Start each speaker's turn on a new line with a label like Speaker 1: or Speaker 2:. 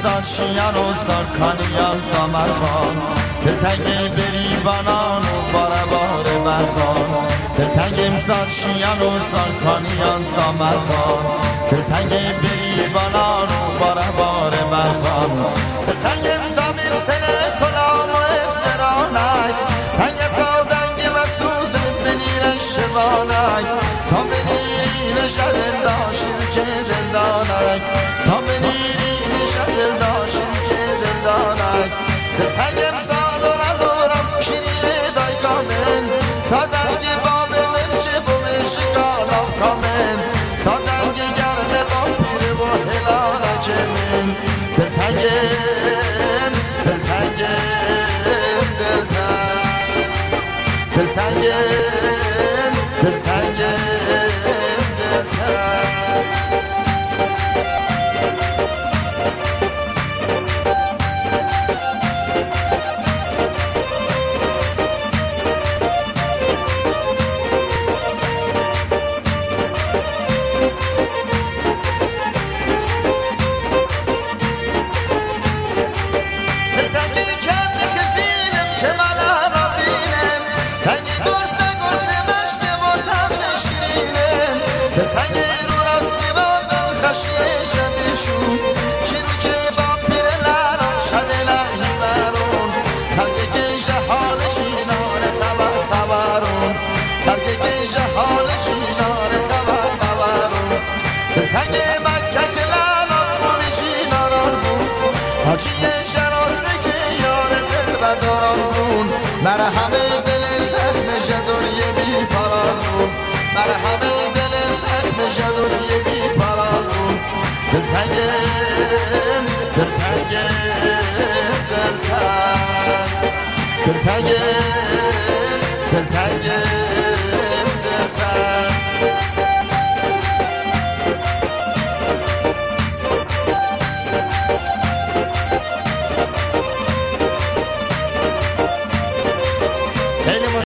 Speaker 1: ساچیان و سارکانیان سامرخان دلتنگی بری بانان و باره باره برخان دلتنگیم ساچیان و سارکانیان سامرخان دلتنگی بری بانان و باره باره برخان دلتنگیم سامیستن کلام و استرانک تنگ سازنگ و سوز بنیر شبانک تا بنیری نشد داشت که دلدانک تا بنیری نشد داشت که دلدانک دلتنگیم سال و ندارم شیرین دای کامن سادنگ باب ملک بومش کالا کامن سادنگ گرم با پیر و هلانک من دلتنگیم دلتنگیم دلتنگیم مرحم دل زخم جدوری بی پرانون مرحم دل زخم جدوری بی پرانون دلتنگیم دلتنگیم دلتنگیم